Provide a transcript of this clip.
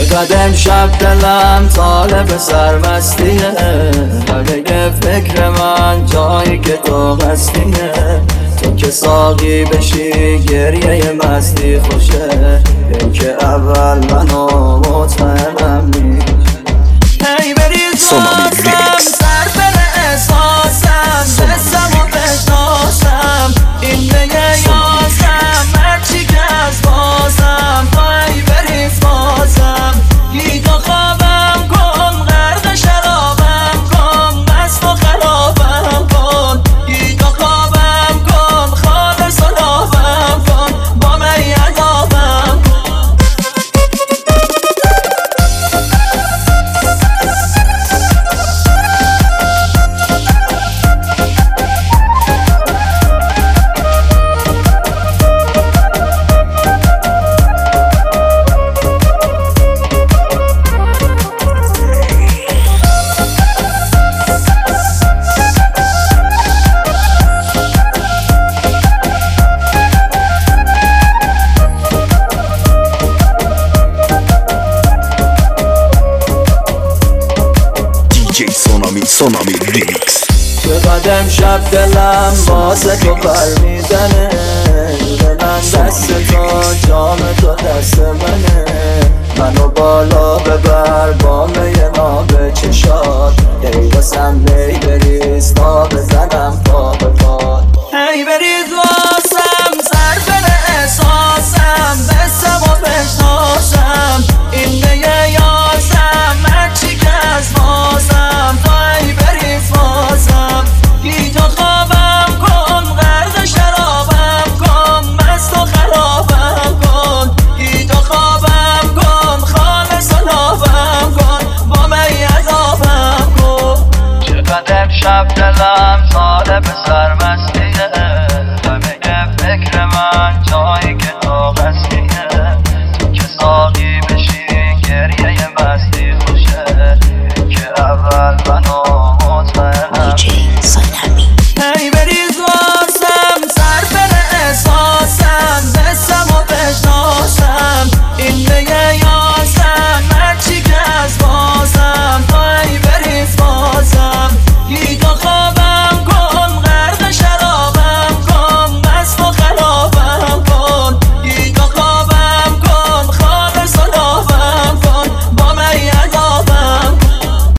چقدر امشب دلم طالب سرمستیه، همه فکر من جایی که تو هستیه. تو که ساقی بشی گریه مستی خوشه، این که اول منو مطمئنم میشه. هی بریزم سر بره احساسم، بسم و بشناسم این میه یازم، مرچی که از بازم پای بری فازم. گیگا خوابم کن، غرق شرابم کن، مست و خرابم کن. گیگا خوابم کن، خالص و لابم کن، با می عذابم کن. سونامی ریمیکس. چقدر امشب دلم واسه تو پر میزنه، دلم دست تو جام تو دست منه. منو بالا ببر با می ناب چشات، ای واسم می بریز تا بزنم.